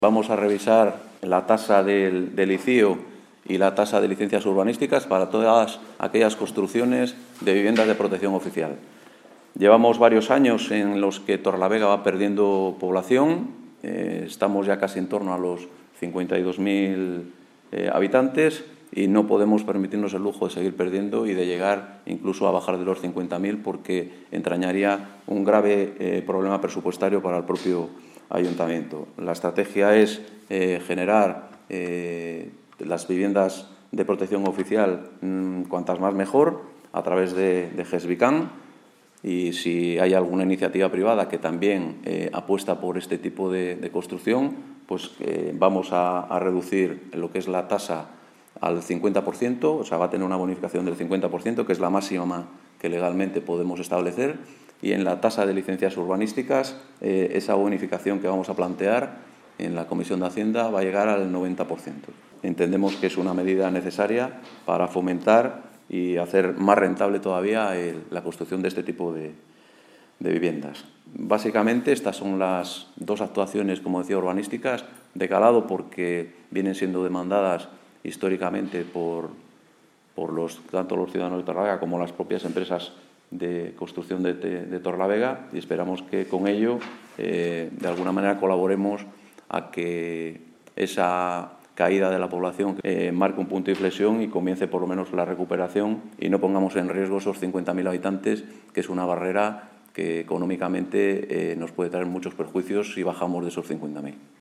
Vamos a revisar la tasa del ICIO y la tasa de licencias urbanísticas para todas aquellas construcciones de viviendas de protección oficial. Llevamos varios años en los que Torrelavega va perdiendo población. Estamos ya casi en torno a los 52.000 habitantes y no podemos permitirnos el lujo de seguir perdiendo y de llegar incluso a bajar de los 50.000 porque entrañaría un grave problema presupuestario para el propio ayuntamiento. La estrategia es generar las viviendas de protección oficial cuantas más mejor a través de GESBICAN, y si hay alguna iniciativa privada que también apuesta por este tipo de construcción, pues vamos a reducir lo que es la tasa al 50%, o sea, va a tener una bonificación del 50%, que es la máxima que legalmente podemos establecer, y en la tasa de licencias urbanísticas esa bonificación que vamos a plantear en la Comisión de Hacienda va a llegar al 90%. Entendemos que es una medida necesaria para fomentar y hacer más rentable todavía la construcción de este tipo de viviendas. Básicamente estas son las dos actuaciones, como decía, urbanísticas de calado, porque vienen siendo demandadas históricamente por tanto los ciudadanos de Torrelavega como las propias empresas de construcción de Torrelavega, y esperamos que con ello de alguna manera colaboremos a que esa caída de la población marque un punto de inflexión y comience por lo menos la recuperación y no pongamos en riesgo esos 50.000 habitantes, que es una barrera que económicamente nos puede traer muchos perjuicios si bajamos de esos 50.000.